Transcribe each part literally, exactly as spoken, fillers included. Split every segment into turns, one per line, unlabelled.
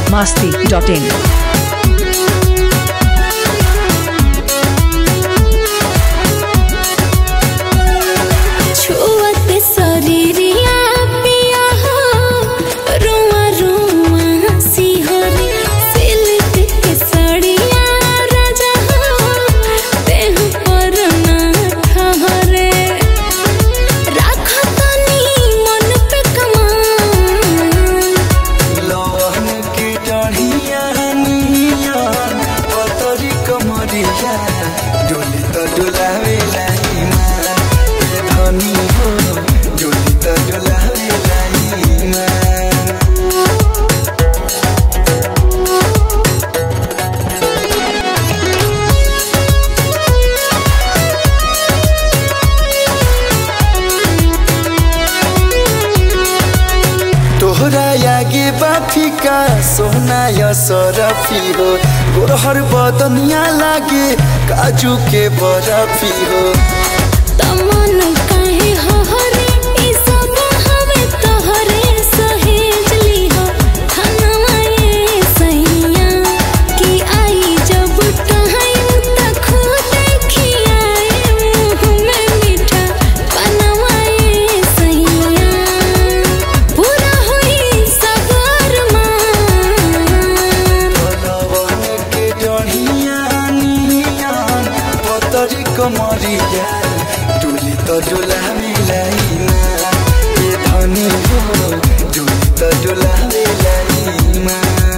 masti dot in.
आगे बाफी का सोना या सरफी हो गोरहर बदनिया लागे काजू के बर्फी हो
तमन काहे हरे ई सब हवे तोहरे सहेज ली हो खानवा ये सैया कि आई जब टाइम तक खुद खियाए मुंह में मीठा बनवा ये सैया पूरा होई सबर
पतरी कमरिया डोली तो डोला मिलाइना ये धनी हो डोली तो डोला मिलाइना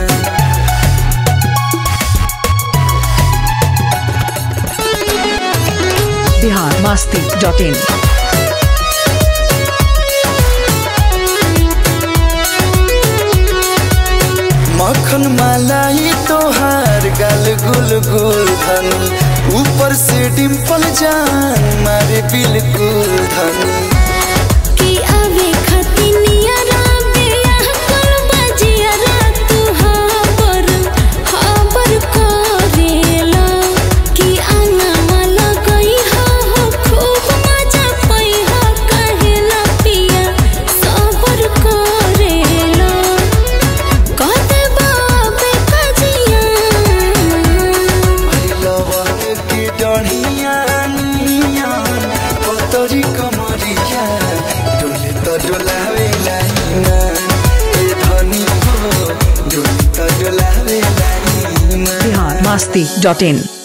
Bihar masti dot in.
मखन मलाई तोहार गाल गुल गुल धनी ऊपर से डिम्पल जान मारे बिल्कुल धनी
कि आवे खतिनिया राबे कर बजिया तू हाबर हाबर करेला कि आना वाला गई हो खूब मजा पई हो कहेला पिया सबर करेला कहते बाबे कजिया
डढ़िया पतरी कमरिया डोले तो डोलावे लाइना ए धनी हो डोले तो डोलावे लाइना
Bihar masti dot in.